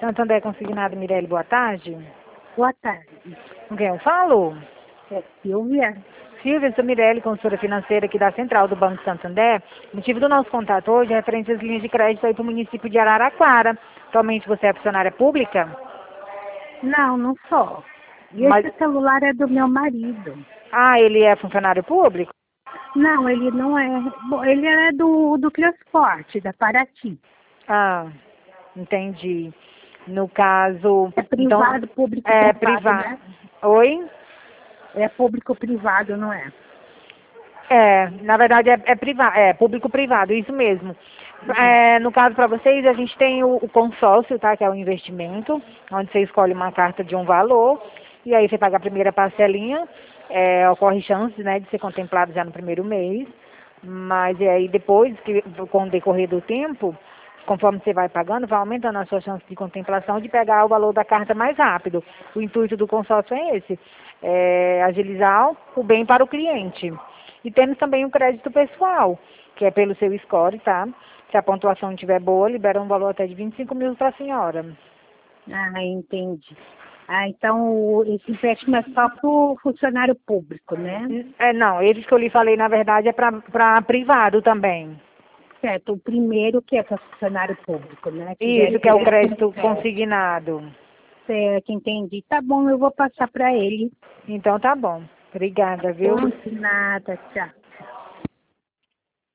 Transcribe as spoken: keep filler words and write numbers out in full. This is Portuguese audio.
Santander Consignado, Mirelle, boa tarde. Boa tarde. Com quem eu falo? É Silvia. Silvia, sou Mirelle, consultora financeira aqui da Central do Banco Santander. O motivo do nosso contato hoje é referente às linhas de crédito aí para o município de Araraquara. Atualmente você é funcionária pública? Não, não sou. E Mas... esse celular é do meu marido. Ah, ele é funcionário público? Não, ele não é. Bom, ele é do, do transporte, da Paraty. Ah, entendi. No caso... É privado, então, público, é privado, privado. né? Oi? É público-privado, não é? É, na verdade é, é privado, é público-privado, isso mesmo. É, no caso para vocês, a gente tem o, o consórcio, tá? Que é o investimento, onde você escolhe uma carta de um valor, e aí você paga a primeira parcelinha, é, ocorre chance, né, de ser contemplado já no primeiro mês, mas e aí depois, que, com o decorrer do tempo, conforme você vai pagando, vai aumentando a sua chance de contemplação de pegar o valor da carta mais rápido. O intuito do consórcio é esse, é agilizar o bem para o cliente. E temos também o crédito pessoal, que é pelo seu score, tá? Se a pontuação estiver boa, libera um valor até de vinte e cinco mil para a senhora. Ah, entendi. Ah, então esse empréstimo é só para o funcionário público, né? É, não, esses que eu lhe falei, na verdade, é para privado também. Certo, o primeiro que é para funcionário público, né? Que Isso, deve que é o ser crédito consignado. certo, entendi. Tá bom, eu vou passar para ele. Então tá bom. Obrigada, viu? Não, nada, tchau.